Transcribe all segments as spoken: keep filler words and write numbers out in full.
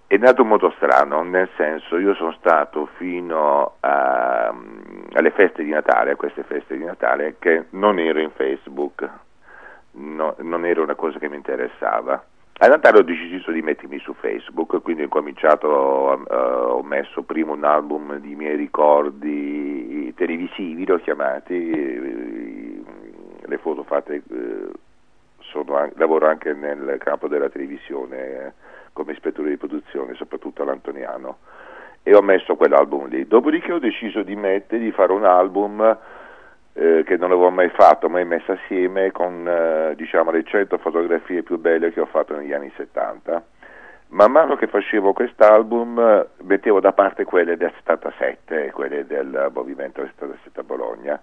È nato in modo strano, nel senso, io sono stato fino a, alle feste di Natale, a queste feste di Natale, che non ero in Facebook, no, non era una cosa che mi interessava. A Natale ho deciso di mettermi su Facebook, quindi ho cominciato, uh, ho messo prima un album di miei ricordi televisivi, li ho chiamati, le foto fatte, uh, sono, lavoro anche nel campo della televisione, eh, come ispettore di produzione, soprattutto all'Antoniano, e ho messo quell'album lì. Dopodiché ho deciso di mettere, di fare un album eh, che non avevo mai fatto, mai messo assieme, con eh, diciamo le cento fotografie più belle che ho fatto negli anni settanta. Man mano che facevo quest'album mettevo da parte quelle del settantasette, quelle del movimento del settantasette a Bologna,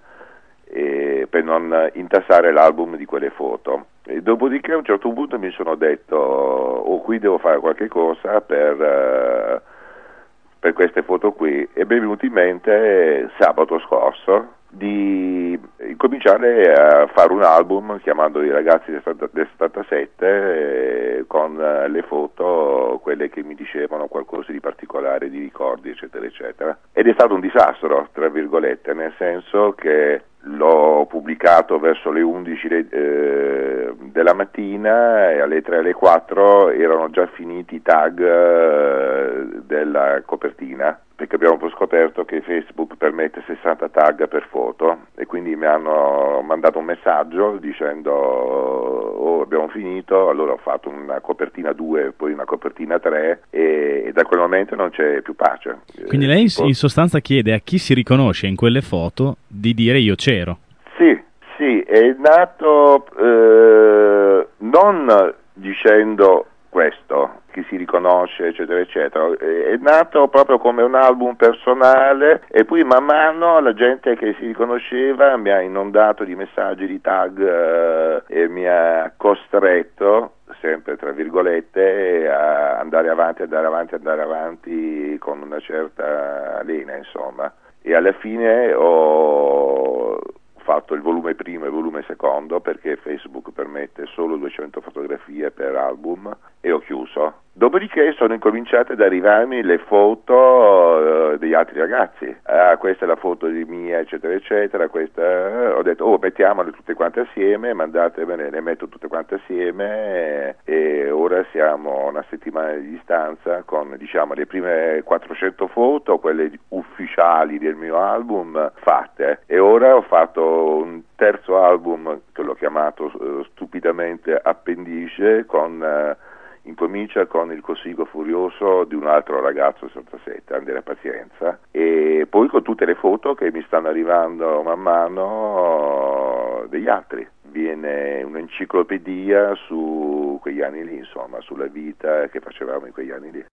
e per non intassare l'album di quelle foto. E dopodiché a un certo punto mi sono detto, oh, qui devo fare qualche cosa per, uh, per queste foto qui, e mi è venuto in mente sabato scorso di incominciare a fare un album chiamando i ragazzi del settantasette, eh, con le foto, quelle che mi dicevano qualcosa di particolare, di ricordi, eccetera eccetera. Ed è stato un disastro, tra virgolette, nel senso che l'ho pubblicato verso le undici eh, della mattina, e alle tre alle quattro erano già finiti i tag eh, della copertina, perché abbiamo poi scoperto che Facebook permette sessanta tag per foto, e quindi mi hanno mandato un messaggio dicendo oh, abbiamo finito. Allora ho fatto una copertina due, poi una copertina tre, e, e da quel momento non c'è più pace. Quindi lei in sostanza chiede a chi si riconosce in quelle foto di dire io c'ero. Sì, sì, è nato eh, non dicendo questo, chi si riconosce, eccetera eccetera, è nato proprio come un album personale, e poi man mano la gente che si riconosceva mi ha inondato di messaggi, di tag, eh, e mi ha costretto, sempre tra virgolette, a andare avanti, andare avanti, andare avanti con una certa lena, insomma. E alla fine ho fatto il volume primo e il volume secondo, perché Facebook permette solo duecento fotografie per album, e ho chiuso. Dopodiché sono incominciate ad arrivarmi le foto uh, degli altri ragazzi. Ah, questa è la foto di Mia, eccetera eccetera, questa, uh, ho detto oh, mettiamole tutte quante assieme, mandatevene, le metto tutte quante assieme, e, e ora siamo a una settimana di distanza con, diciamo, le prime quattrocento foto, quelle ufficiali del mio album, fatte. E ora ho fatto un terzo album che l'ho chiamato uh, stupidamente Appendice, con uh, incomincia con il Cossigo furioso di un altro ragazzo settantasette, Andrea Pazienza, e poi con tutte le foto che mi stanno arrivando man mano degli altri. Viene un'enciclopedia su quegli anni lì, insomma, sulla vita che facevamo in quegli anni lì.